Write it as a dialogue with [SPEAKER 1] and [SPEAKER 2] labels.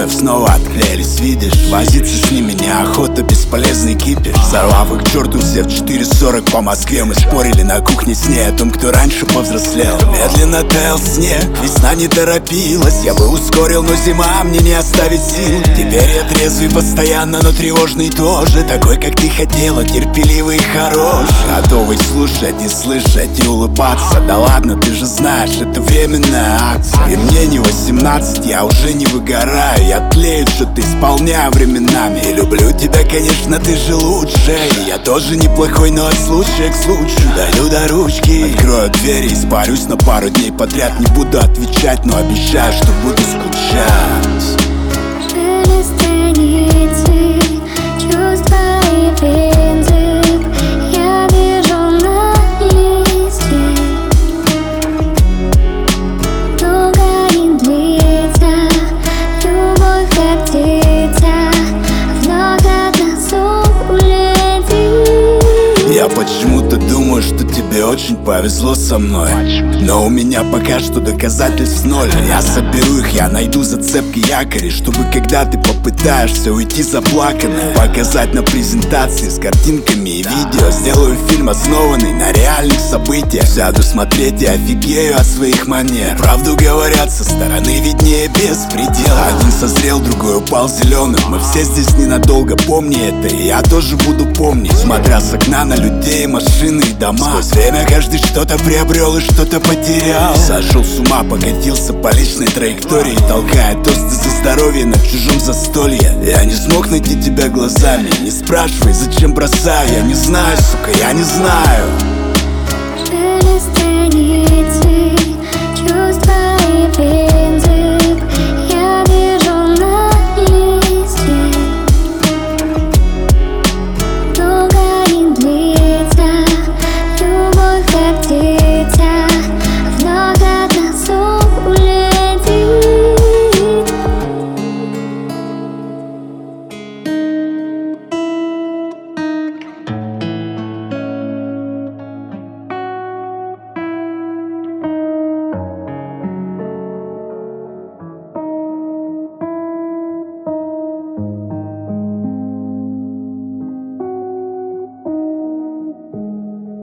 [SPEAKER 1] обоев снова отклеились, видишь. Возиться с ними неохота, бесполезный кипиш. Сорвав их к черту все в 4:40 по Москве, мы спорили на кухне с ней о том, кто раньше повзрослел. Медленно таял снег, весна не торопилась. Я бы ускорил, но зима мне не оставит сил. Теперь я трезвый постоянно, но тревожный тоже. Такой, как ты хотела, терпеливый и хорош. Готовый слушать и слышать и улыбаться. Да ладно, ты же знаешь, это временная акция. И мне не 18, я уже не выгораю. Я тлею, что-то исполняю временами. И люблю тебя, конечно, ты же лучше. И я тоже неплохой, но от случая к случаю даю до ручки. Открою двери, испарюсь на пару дней подряд. Не буду отвечать, но обещаю, что буду скучать. Я почему-то думаю, что тебе очень повезло со мной. Но у меня пока что доказательств ноль. Я соберу их, я найду зацепки, якори, чтобы когда ты попытаешься уйти заплаканной, показать на презентации с картинками и видео. Сделаю фильм, основанный на реальных событиях. Сяду смотреть и офигею от своих манер. Правду говорят, со стороны виднее беспредела. Один созрел, другой упал зеленым. Мы все здесь ненадолго, помни это. И я тоже буду помнить, смотря с окна на людей, машины и дома. Сквозь время каждый что-то приобрел и что-то потерял. Сошел с ума, покатился по личной траектории, толкая тосты за здоровье на чужом застолье. Я не смог найти тебя глазами. Не спрашивай, зачем бросаю. Я не знаю, сука, я не знаю.
[SPEAKER 2] Перестань идти.